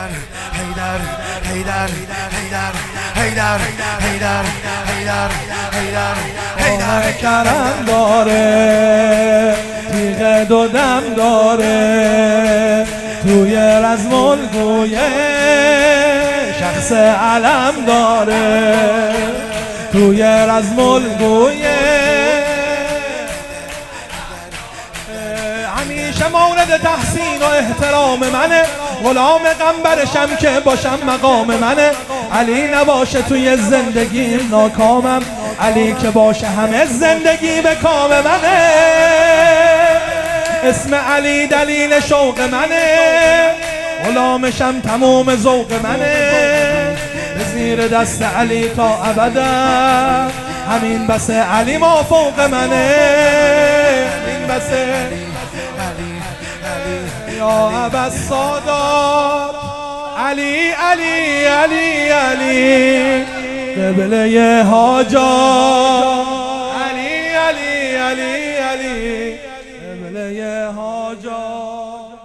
حیدر حیدر حیدر حیدر حیدر حیدر حیدر حیدر کرم داره، تیغ دو دم داره، توی رزم الگوی شخص علم داره، توی رزم الگوی همیشه مورد تحسین و احترام منه، غلام قنبرشم که باشم مقام منه. علی نباشه توی زندگیم ناکامم، علی که باشه همه زندگی به کام منه. اسم علی دلیل شوق منه، غلامشم تموم ذوق منه. به زیر دست علی تا ابدا، همین بس علی ما فوق منه. همین بس یا ابوالسادات علی علی علی علی قبله حاجات، علی علی علی علی قبله حاجات.